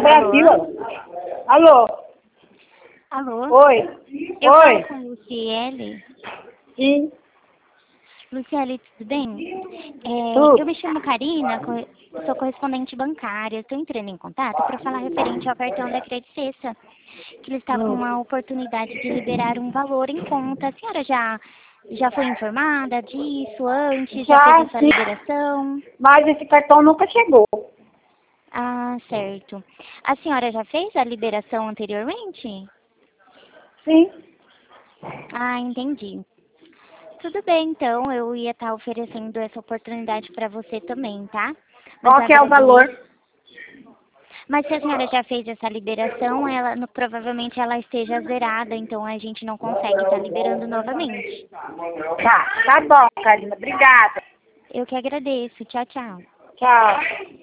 Brasil. Alô? Alô? Oi? Eu Oi? falo com Luciele. Sim. Luciele, tudo bem? Tudo. Eu me chamo Karina, sou correspondente bancária. Estou entrando em contato para falar referente ao cartão da Credit Cessa, que ele está com uma oportunidade de liberar um valor em conta. A senhora já foi informada disso antes? Já fez Já, essa sim. liberação? Mas esse cartão nunca chegou. Ah, certo. A senhora já fez a liberação anteriormente? Sim. Ah, entendi. Tudo bem, então, eu ia estar oferecendo essa oportunidade para você também, tá? Mas Qual que é o valor? Mas se a senhora já fez essa liberação, provavelmente ela esteja zerada, então a gente não consegue estar liberando novamente. Tá bom, Karina. Obrigada. Eu que agradeço. Tchau, tchau. Tchau.